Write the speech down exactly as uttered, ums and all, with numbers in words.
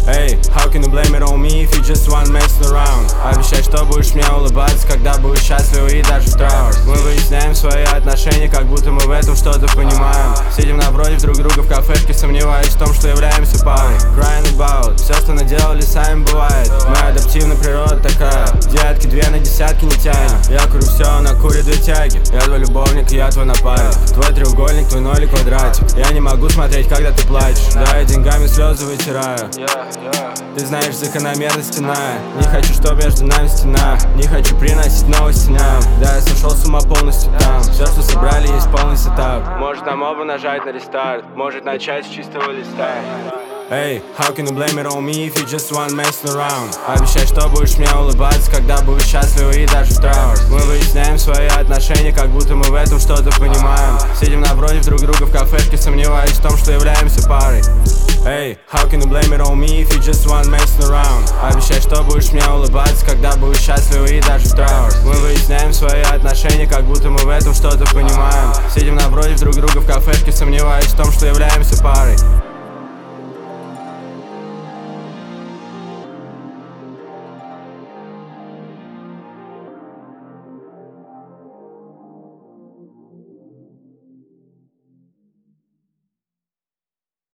Эй, how can you blame it on me if you just want messing around? Обещай, что будешь мне улыбаться, когда будешь счастлив и даже в траур. Мы выясняем свои отношения, как будто мы в этом что-то понимаем. Сидим напротив друг друга в кафешке, сомневаясь в том, что являемся парой. Crying about, все, что наделали, сами бывает. Мы адаптивна, природа такая. Детки, две на десятки не тянем. Я курю все, она курит две тяги. Я твой любовник, и я твой напарник. Твой треугольник, твой ноль и квадратик. Я не могу смотреть, когда ты плачешь. Да, я деньгами слезы вытираю. Ты знаешь, закономерность иная. Не хочу, чтоб между нами стена. Не хочу приносить новости нам. Да, я сошел с ума полностью там. Все, что собрали, есть полный сетап. Может нам оба нажать на рестарт. Может начать с чистого листа. Эй, how can you blame it on me if you just want messing around? Обещай, что будешь мне улыбаться, когда будешь счастлив и даже в траур. Мы выясняем свои отношения, как будто мы в этом что-то понимаем. Сидим напротив друг друга в кафешке, сомневаясь в том, что являемся парой. Эй, how can you blame it on me if you just want messing around? Обещай, что будешь мне улыбаться, когда будешь счастлив и даже в траур. Мы выясняем свои отношения, как будто мы в этом что-то понимаем. Сидим напротив друг друга в кафешке, сомневаясь в том, что являемся парой.